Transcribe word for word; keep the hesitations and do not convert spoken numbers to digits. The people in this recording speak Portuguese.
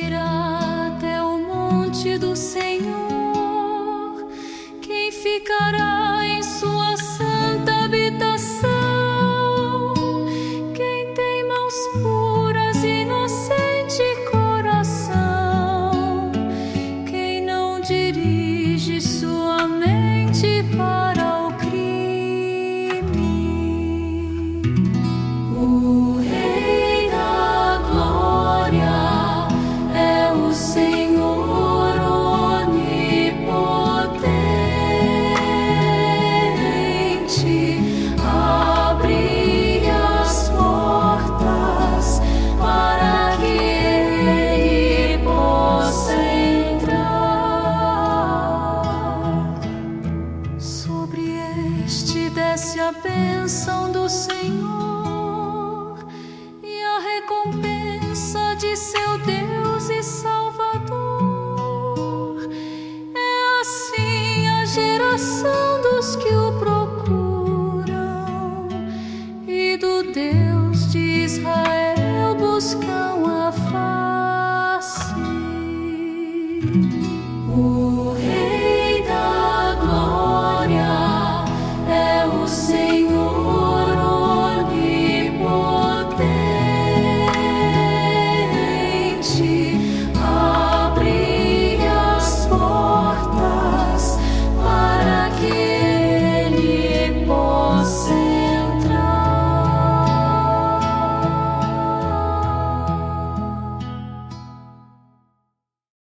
subirá até o monte do Senhor? Quem ficará em sua santa habitação? Quem tem mãos puras e inocente coração? Quem não dirige sua mente para o crime? O Rei da Glória é o Senhor onipotente. Abre as portas para que Ele possa entrar. Sobre este desce a bênção do Senhor e a recompensa de seu Deus e Salvador. É assim a geração dos que o procuram e do Deus de Israel buscam a face.